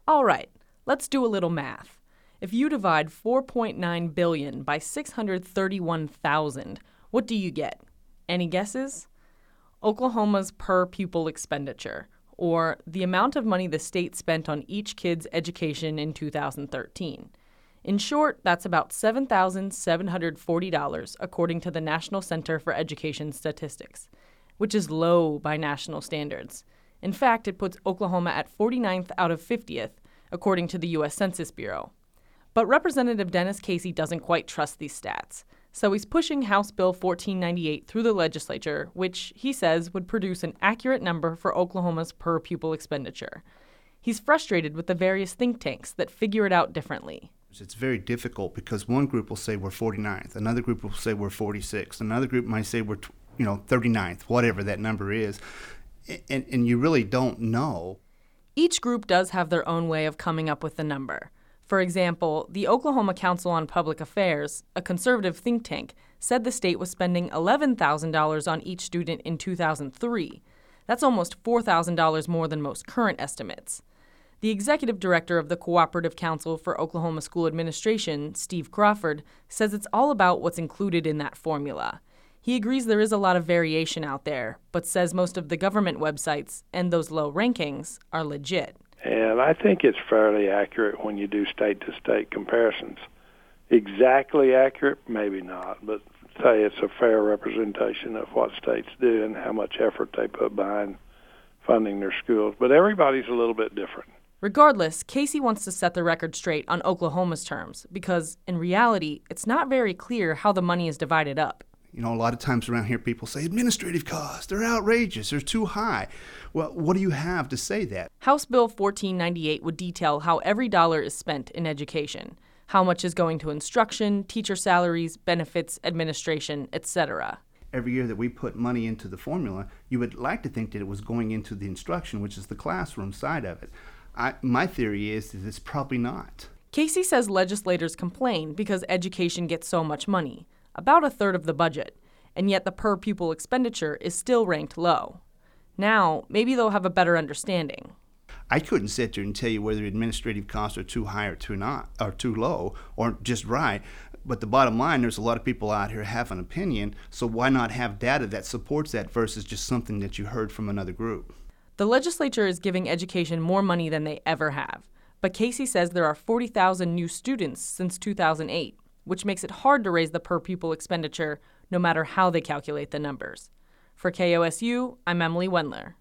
All right, let's do a little math. If you divide 4.9 billion by 631,000, what do you get? Any guesses? Oklahoma's per pupil expenditure, or the amount of money the state spent on each kid's education in 2013. In short, that's about $7,740 according to the National Center for Education Statistics, which is low by national standards. In fact, it puts Oklahoma at 49th out of 50th, according to the U.S. Census Bureau. But Representative Dennis Casey doesn't quite trust these stats, so he's pushing House Bill 1498 through the legislature, which he says would produce an accurate number for Oklahoma's per pupil expenditure. He's frustrated with the various think tanks that figure it out differently. It's very difficult because one group will say we're 49th, another group will say we're 46th, another group might say we're 39th, whatever that number is, and you really don't know. Each group does have their own way of coming up with the number. For example, the Oklahoma Council on Public Affairs, a conservative think tank, said the state was spending $11,000 on each student in 2003. That's almost $4,000 more than most current estimates. The executive director of the Cooperative Council for Oklahoma School Administration, Steve Crawford, says it's all about what's included in that formula. He agrees there is a lot of variation out there, but says most of the government websites and those low rankings are legit. And I think it's fairly accurate when you do state-to-state comparisons. Exactly accurate, maybe not, but say it's a fair representation of what states do and how much effort they put behind funding their schools. But everybody's a little bit different. Regardless, Casey wants to set the record straight on Oklahoma's terms because, in reality, it's not very clear how the money is divided up. A lot of times around here people say administrative costs, they're outrageous, they're too high. Well, what do you have to say that? House Bill 1498 would detail how every dollar is spent in education, how much is going to instruction, teacher salaries, benefits, administration, etc. Every year that we put money into the formula, you would like to think that it was going into the instruction, which is the classroom side of it. My theory is that it's probably not. Casey says legislators complain because education gets so much money, about a third of the budget, and yet the per-pupil expenditure is still ranked low. Now, maybe they'll have a better understanding. I couldn't sit there and tell you whether administrative costs are too high or too low, or just right. But the bottom line, there's a lot of people out here have an opinion, so why not have data that supports that versus just something that you heard from another group? The legislature is giving education more money than they ever have, but Casey says there are 40,000 new students since 2008, which makes it hard to raise the per-pupil expenditure no matter how they calculate the numbers. For KOSU, I'm Emily Wendler.